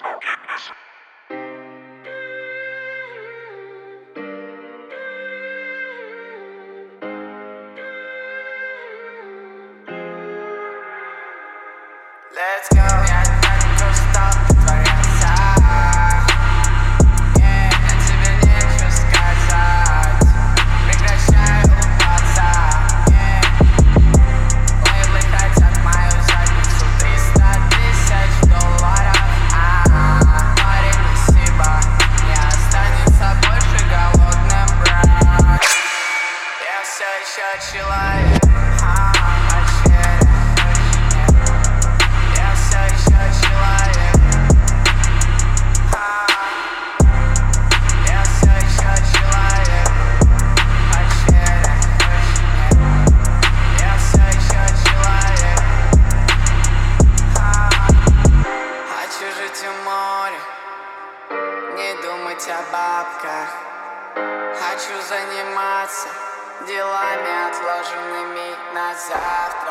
Let's go, я просто притворяться. Я тебе нечего сказать. Прекращай улыбаться. Лейблы хотят мою задницу. $300 000. Парень, спасибо. Не останется больше голодным, брат. Я все еще человек. Не думать о бабках. Хочу заниматься делами, отложенными на завтра.